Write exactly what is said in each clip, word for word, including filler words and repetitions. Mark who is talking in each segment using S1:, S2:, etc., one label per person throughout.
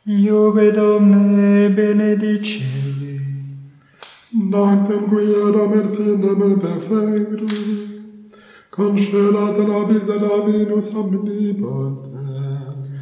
S1: Iube Domne, benedicere.
S2: Dantem quiedam et finem perfectum, concelat nobis et dominus omnipotens.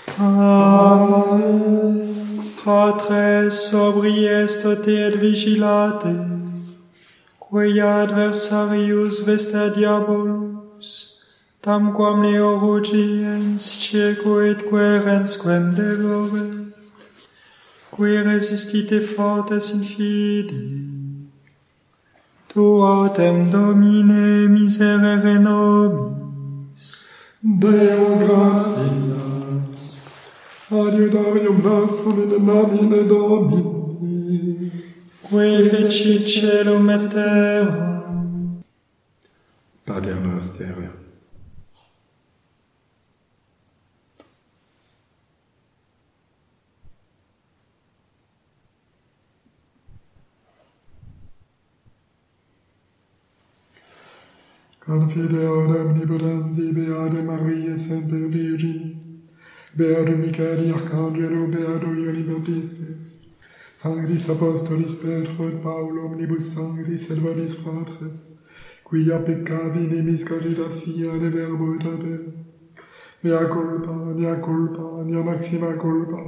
S1: Amen. Patres, sobries tote et vigilate, quae adversarius vesta diabolus, tamquam neo rugiens, cieco et querens quem delovet, qui resistite fortes in fide. Tu autem Domine miserere nobis.
S2: Deo gratias, adiudarium nostrum in nomine Domini,
S1: Qui fecit celum et terram.
S2: Pater noster, confide ora omnipotenti, Beate Maria, Semper Virgini, Beato Michaeli, Arcangelo, Beato Ioanni Baptiste, Sanctis Apostolis Petro et Paulo, omnibus sanctis et vadis fratres, quia peccavi nemis cogitatione verbo et opere, mea culpa, mea culpa, mea maxima culpa.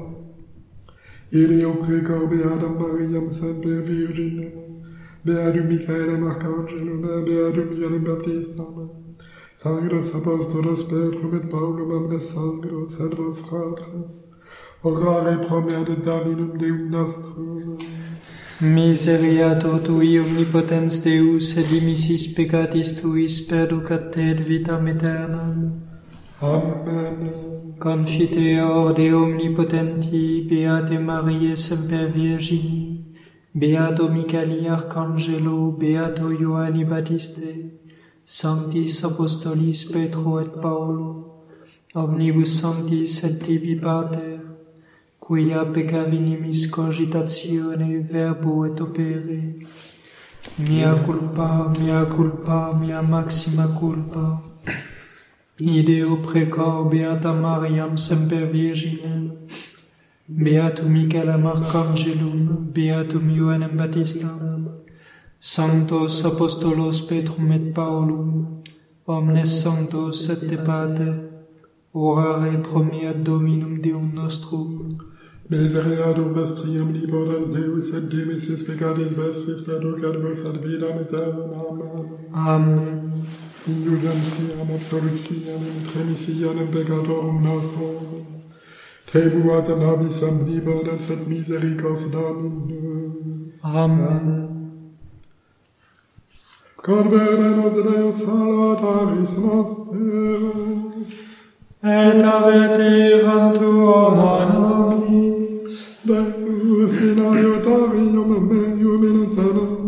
S2: Ilio precor Beatam Mariam Semper Virginem, Beatum Michaelem Arcangelum, Beatum Ioannem Baptistam, Sanctos Apostolos Petrum et Paulum omnes sanctos et vos fratres, orare pro mea de Dominum Deum nostrum.
S1: Miseriator tui omnipotens Deus, et dimissis peccatis tuis, perducat te et vitam aeternam.
S2: Amen.
S1: Confiteor de omnipotenti, Beate Mariae Semper Virgini, Beato Michaeli Arcangelo, Beato Ioanni Baptiste, Sanctis Apostolis Petro et Paulo, omnibus sanctis et tibi Pater, quia peccavi nimis cogitatione verbo et opere, mea culpa, mea culpa, mea maxima culpa. Ideo precor Beata Mariam Semper Virginem, Beatum Michaelem Arcangelum, Beatum Ioannem Baptistam, Sanctos Apostolos Petrum et Paulum, omnes sanctos et te Pater, orare pro mea Dominum Deum nostrum.
S2: Misereatum vestri omnipotens Deus et dimissis peccatis vestris perducat vos ad vitam aeternam. Amen.
S1: Amen.
S2: Indulgentiam, absolutionem, remissionem peccatorum nostrum, tribuat nobis omnipotens et misericors Dominus.
S1: Amen.
S2: Converte nos Deus salutaris noster,
S1: Et aveteram tuam a nobis.
S2: Deus in aiutarium meum in aeternam.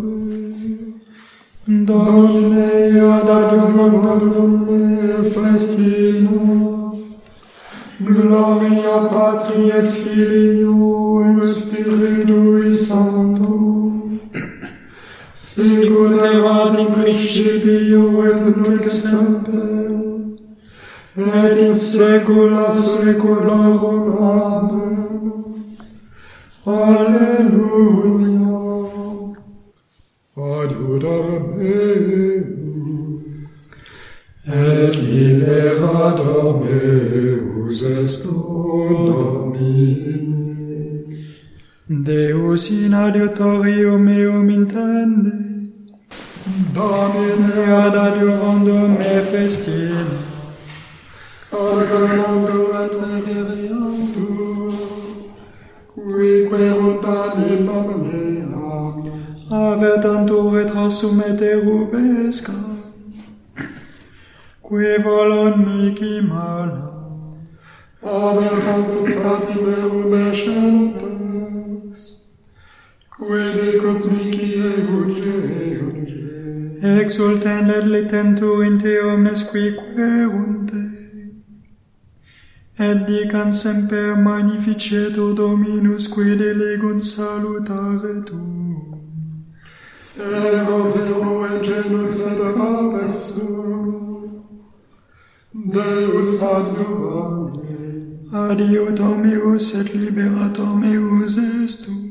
S1: Domine ad adiuvandum me festinum, gloria Patri et Filio et Spiritui Sancto, sicut erat in principio et nunc semper, et in saecula saeculorum. Amen. Alleluia.
S2: Adiutor meus, et liberator meus est Domine.
S1: Deus in adiutorium meum intende,
S2: Domine
S1: ad adiuvandum me festine,
S2: acclamando et revereantur, qui querunt animam meam,
S1: avetantur et rassum et erubesca, qui volon mihi mala,
S2: avetantur stati meum escentes, qui dicut mihi euge, euge.
S1: exultent et litentur in te omnes qui querunt te, et dicant semper magnificetur Dominus qui delegunt salutare tuum.
S2: Ego vero et genus et pater sum, Deus adiuvamne.
S1: Adiutor meus et liberator meus est tu.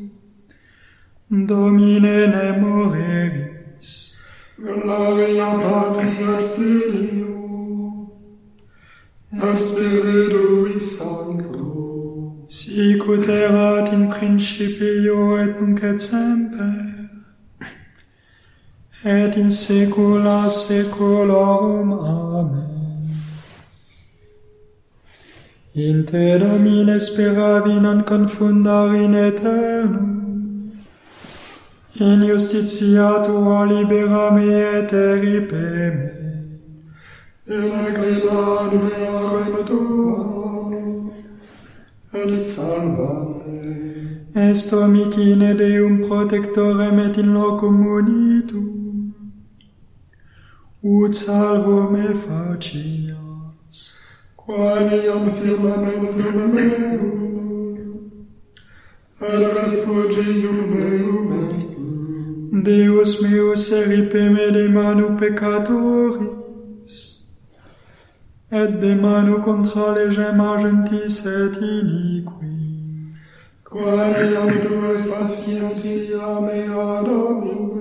S1: Domine ne moreris.
S2: Gloria Patri et Filio et Spiritui Sancto.
S1: Sicut erat in principio et nunc et semper et in saecula saeculorum. Amen. In te, Domine, speravi non confundar in aeternum. In justitia tua libera me et eripe me.
S2: In ecclesiam mea rem tua, et salva me.
S1: Est omicine Deum protectorem et in locum unitum, ut salvo me facias.
S2: Quaniam firmamentum meum, et refugium meum est tu.
S1: Deus meus, eripe me de manu peccatoris, et de manu contra legem agentis et iniqui.
S2: Quaniam tu est patientia mea, Domine,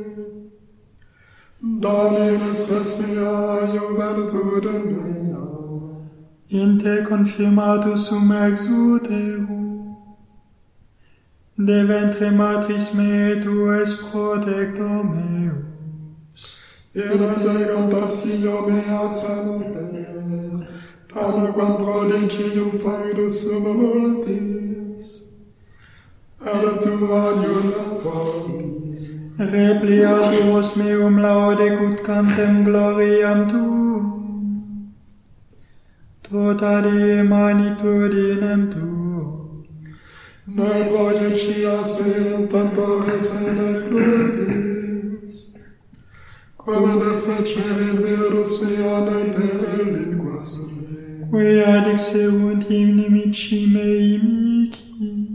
S2: Dominus es mea juventude mea.
S1: In te confirmatus sum ex utero, de ventre matris mea tu es protector meus.
S2: In te compasio mea semper, tamquam prodigium factus sum multis, et tu adiuta foris.
S1: Repliaturus meum laudecut cantem gloriam tuum, tota die magnitudinem tuum.
S2: Ne projecias in tempores et gloriis, quam defecere virus mea ne linguas me.
S1: Quia dixerunt inimici mei mici,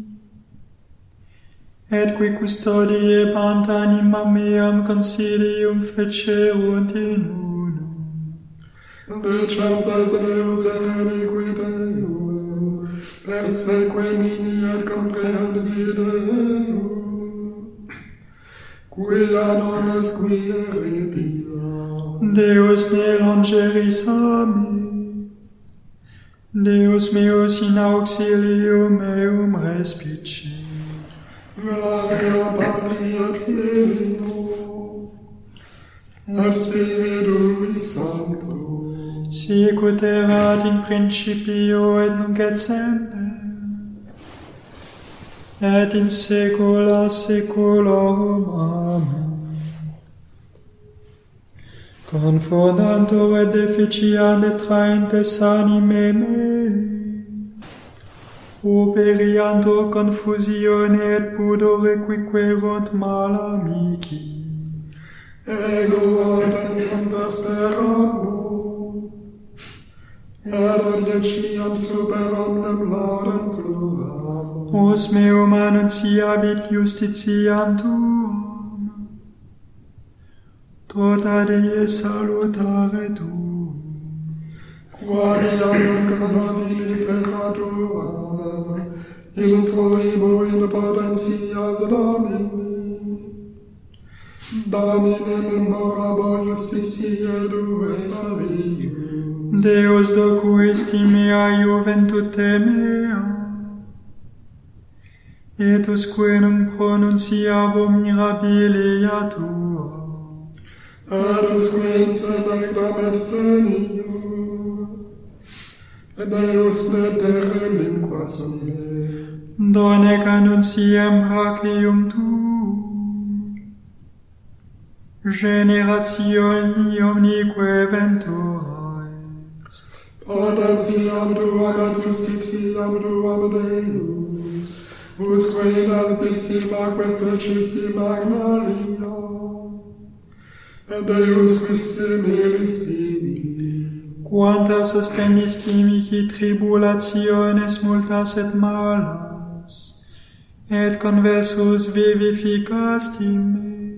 S1: et qui custodie pant anima meam consilium fecerunt in unum.
S2: Decentes Deus de iniquite, perseque mini et comprehend Deo, quia non est qui eripia.
S1: Deus ne longeris a me, Deus meus in auxilium meum respice.
S2: Gloria Patri et Filio et Spiritui Sancto.
S1: Sicut erat in principio et nunc et semper et in saecula saeculorum. Amen. Confortantur et deficiant traentes anime mei, operiantur confusione et pudore quiquerunt mala mici.
S2: Ego ad semper speramo, et adieciam super omnem laudem tuam.
S1: Os meum annunciabit justitiam tuam, tota die salutare tuum.
S2: Quaniam nobili peccatum, in prohibo in potentias Domini, Domine memorabo justitiae Due salvium.
S1: Deus docuisti mea juventute mea, et usque non pronunciabo mirabilia tua.
S2: Et usque in senectam et senio, Deus ne terre linguas me.
S1: Donec annunciem hacium tuum, generationi omnique ventura est.
S2: Potentiam tuam et justitiam tuam Deus, usque in altissima fecisti magnalia, et Deus quis similis tibi.
S1: Quanta sostendisti mihi tribulationes multas et malas, et conversus vivificasti me,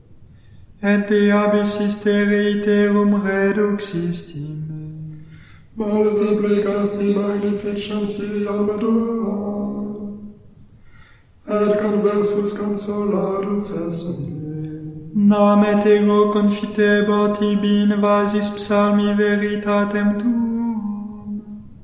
S1: et de abis hysteriterum reduxisti me.
S2: multiplicasti magnificentiam dura, et conversus consolatus esse me.
S1: Nam et ego confitebo tibi in vasis psalmi veritatem tuum.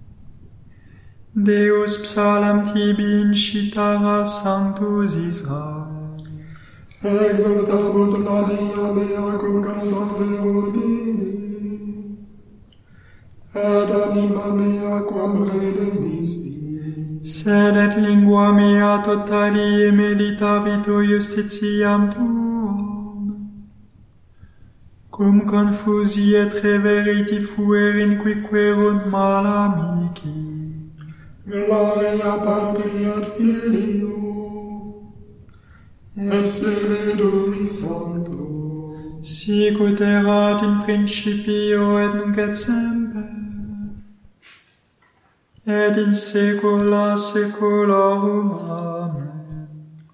S1: Deus psalam tibi incitara sanctus Israel.
S2: Exultabut ladia mea cum causa vero Dei, et anima mea quam redemisti.
S1: Sed et lingua mea totalie meditabitur justitiam tuum. Cum confusi et reveriti fuer in quiquerunt malamici.
S2: Gloria Patri et Filio, et Spiritui Sancto,
S1: sicut erat in principio et nunc et semper, et in saecula saeculorum. Amen.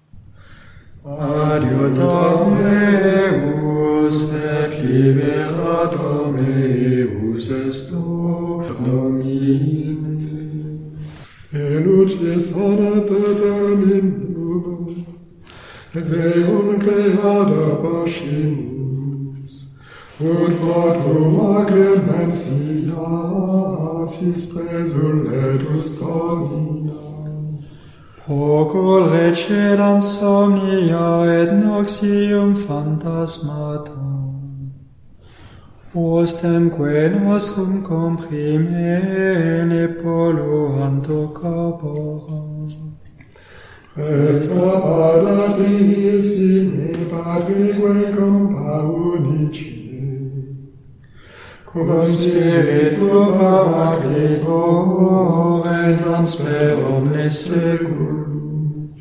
S1: Adiutor meus et liberator meus est o Domine.
S2: Elucis ad determinum, reum creada pascimus, ut quatum clementia sis presuletus domina.
S1: Procul recedant somnia et noxium phantasmata, ostemque nostrum comprimene polluantur corpora.
S2: Est paradis in me patrique compa unici, cum spiritu paracletor enans per omnes saeculum.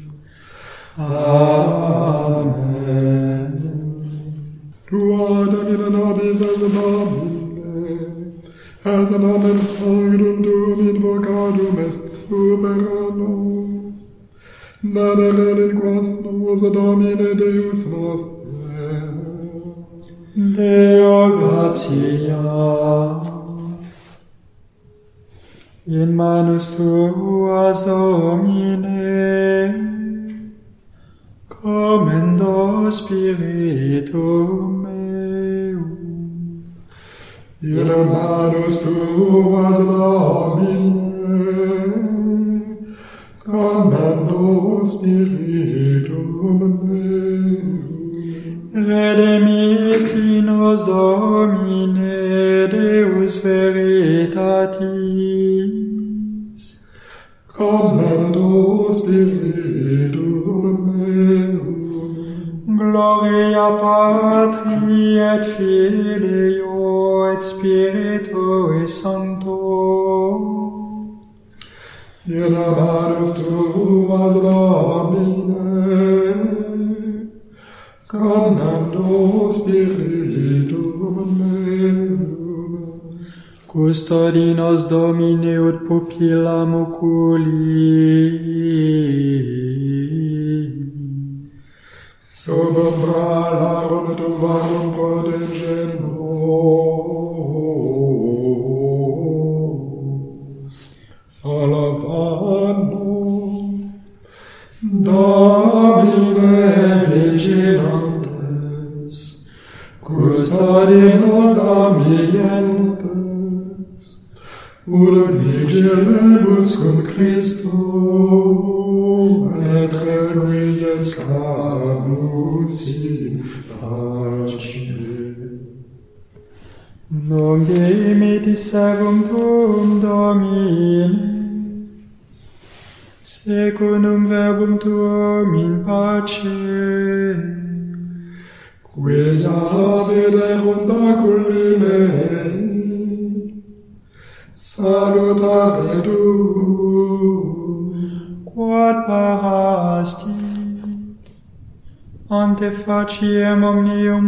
S2: Amen. Tua Domine nobis et nobile, et nomen sanctum tuum invocadum est superanos, nadere linguas nos Domine Deus nostre.
S1: Deo gratias, in manus tuas Domine, commendo spiritum meum.
S2: In manus tuas Domine, commendo spiritum meum.
S1: Redemisti nos Domine, Deus veritatis,
S2: commendo spiritum meum.
S1: Gloria Patri et Filio et Spiritui Sancto.
S2: In manus tuas Domine, commendo spiritum meum.
S1: Custodi nos Domine ut pupillam oculi.
S2: Sub umbralarum tuarum protege nos. Salvanos, Domine vigilantes, custodi nos amientes, ut vigilebus cum Christo, et requiescat scavus in pace.
S1: Non dimitis servum tuum, Domine, secundum verbum tuum in pace.
S2: Quia viderunt oculi mei, salutare tuum.
S1: Quod parastit ante faciem omnium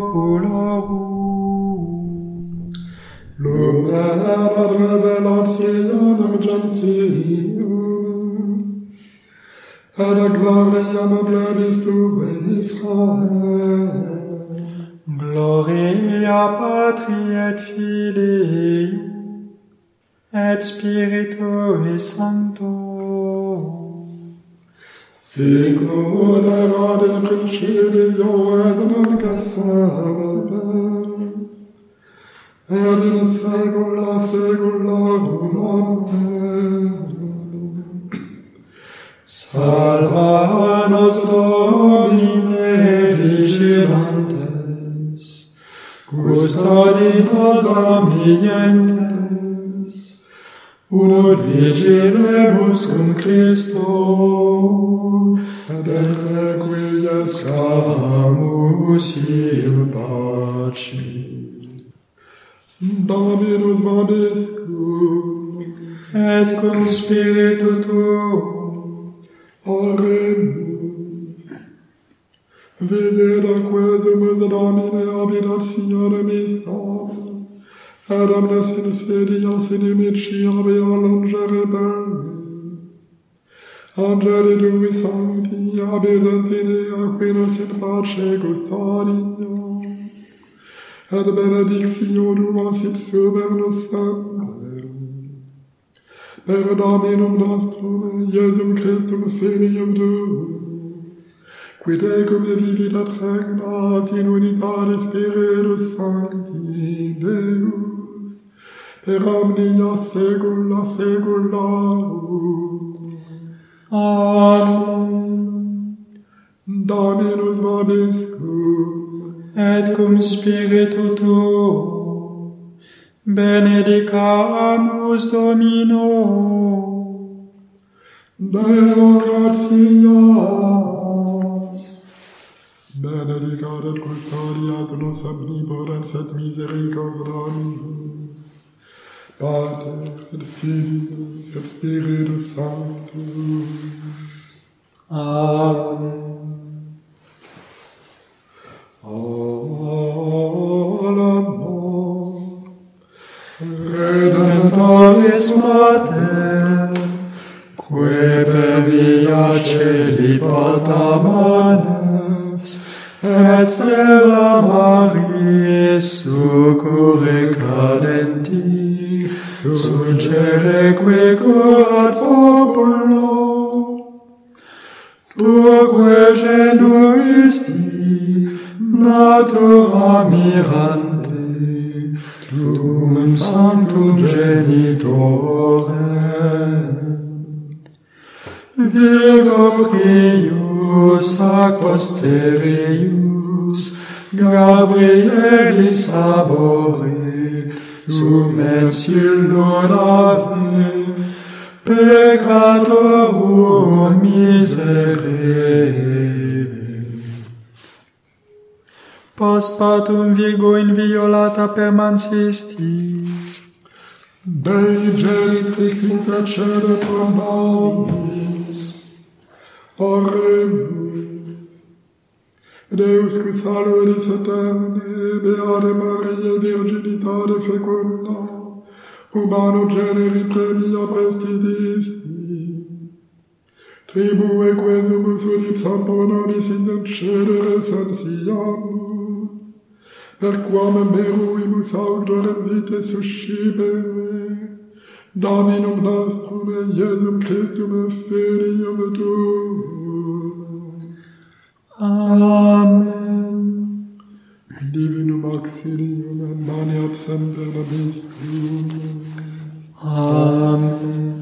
S1: populorum.
S2: Lumen ad revelationem gentium, et gloriam plebis tuae Israel.
S1: Gloria Patri et Filio et Spiritui Sancto,
S2: sic ut erat in principio et nunc et semper, et in saecula saeculorum. Amen.
S1: Salva nos Domine vigilantes, custodi nos omnientes, ut vigilemus cum Christo, et requiescamus in pace.
S2: Dominus vobiscum,
S1: et cum spiritu tuo.
S2: Oremus. Visera quesumus Domine habitatione mistam, et omnes insidias inimici habeo longere bene. Angeli Tui Sancti habitant in ea quinos in pace custodia, et benedictio Tua sit super nos semper. Per Dominum nostrum, Iesum Christum Filium Tuum, qui tecum vivit et regnat in unitate Spiritus Sancti Deus, per omnia saecula saecularum.
S1: Amen.
S2: Dominus vobiscum,
S1: et cum spiritu tuo. Benedicamus Domino.
S2: Deo gratias. Benedicat et custodiat nos omnipotens et misericors Dominus, Pater et Filius et Spiritus Sanctus.
S1: Amen. Redemptoris Mater, que per via celi portamanes, et stella Maris succurre cadenti, suggereque curat populo, tuque genuisti, natura mirante, Tuum Sanctum Genitorem, Virgo prius ac posterius, Gabrielis abore, summensium lunare, peccatorum miserere. Post partum Virgo inviolata permansisti.
S2: Dei genitrix intercede pro nobis. Oremus. Deus qui saludis eterne, beate Maria virginitate fecunda, humano generi premia prestidisti. Tribue quesumus ut ipsam pro nobis intercedere sensiamus, per quam meruimus auctorem vitae suscipere, Dominum nostrum Iesum Christum Filium Tuum.
S1: Amen.
S2: Divinum auxilium et maneat semper nobiscum.
S1: Amen.